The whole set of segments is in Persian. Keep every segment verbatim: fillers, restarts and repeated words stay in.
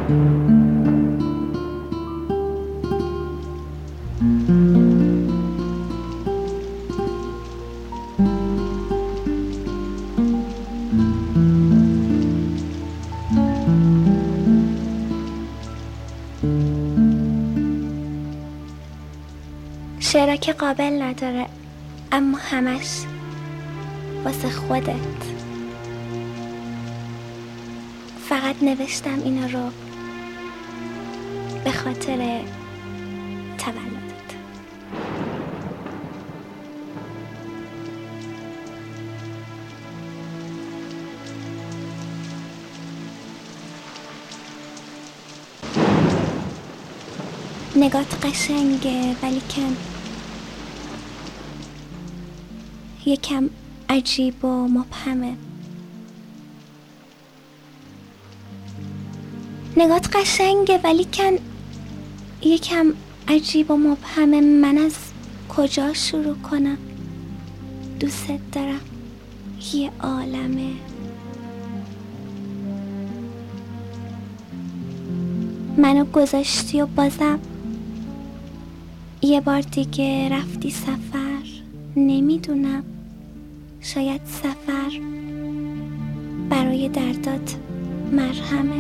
شعرها که قابل نداره، اما همش واسه خودت. فقط نوشتم اینا رو به خاطر تولدت. نگات قشنگه ولی کن یکم عجیب و مبهمه. نگات قشنگه ولی کن یکم عجیب و مبهمه. من از کجا شروع کنم؟ دوست دارم یه عالمه. منو گذاشتی و بازم یه بار دیگه رفتی سفر. نمیدونم، شاید سفر برای دردات مرهمه.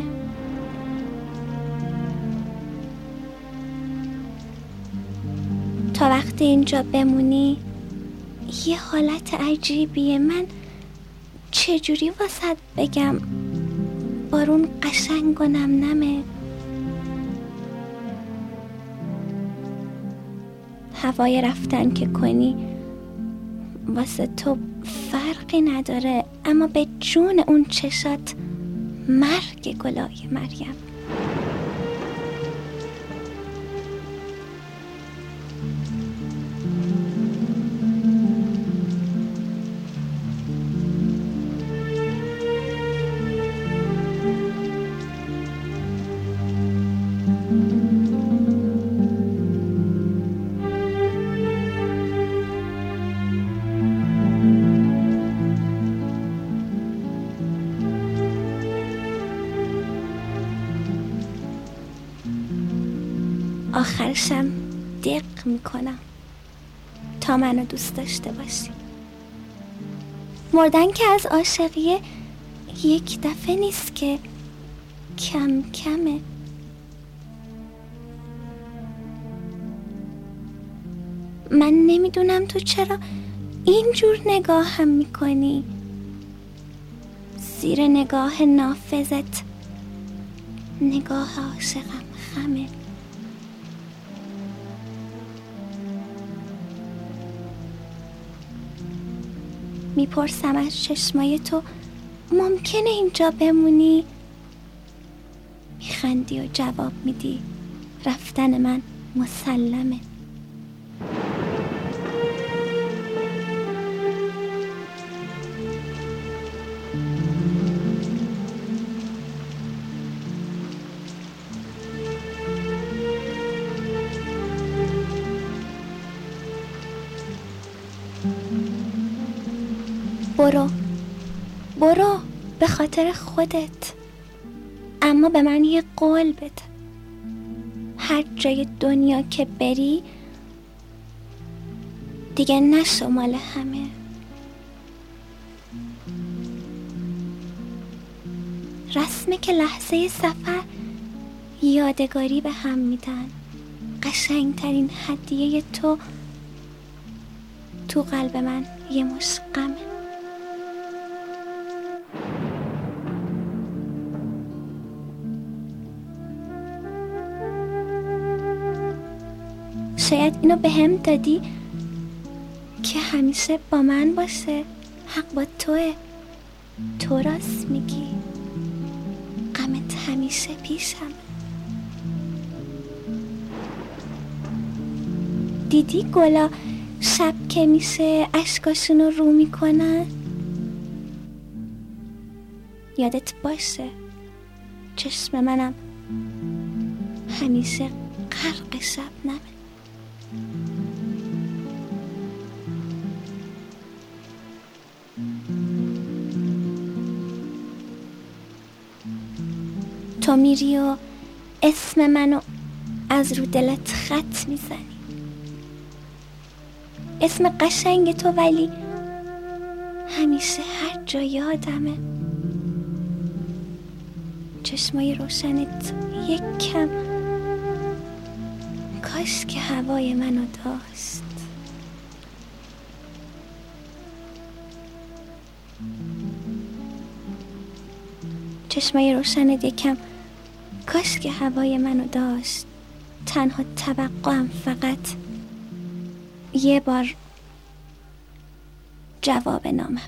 تا وقتی اینجا بمونی یه حالت عجیبیه. من چجوری واسط بگم بارون قشنگ و نم نمه. هوای رفتن که کنی واسه تو فرقی نداره، اما به جون اون چشات مرگ گلای مریم. آخرشم دق میکنم تا منو دوست داشته باشی. مردن که از عاشقیه یک دفعه نیست که، کم کمه. من نمیدونم تو چرا اینجور نگاهم میکنی. زیر نگاه نافذت نگاه عاشقم خمه. میپرسم از چشمای تو ممکنه اینجا بمونی؟ میخندی و جواب میدی رفتن من مسلمه. برو برو به خاطر خودت، اما به من یه قول بده. هر جای دنیا که بری دیگه نشو مال همه. رسمه که لحظه سفر یادگاری به هم میدن. قشنگترین هدیه تو تو قلب من یه مشت غمه. شاید اینو به هم دادی که همیشه با من باشه. حق با توه، تو راست میگی. غمت همیشه پیشم. دیدی گلا شب که میشه اشکاشونو رو میکنن؟ یادت باشه چشم منم همیشه غرق شبنمه. تو میری و اسم منو از رو دلت خط میزنی، اسم قشنگ تو، ولی همیشه هر جا یادمه. چشمای روشنت یک کم کاش که هوای منو داشت. چشمای روشنت یک کم کاش که هوای منو داشت. تنها توقعم فقط یه بار جواب ناممه.